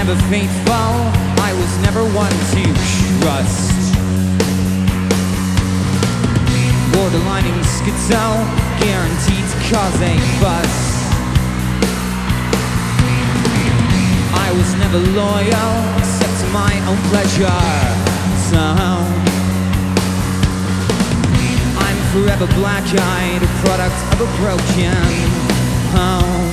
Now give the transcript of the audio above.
never faithful, I was never one to trust. Borderlining schizo, guaranteed to cause a fuss. I was never loyal, except to my own pleasure. So I'm forever black-eyed, a product of a broken home.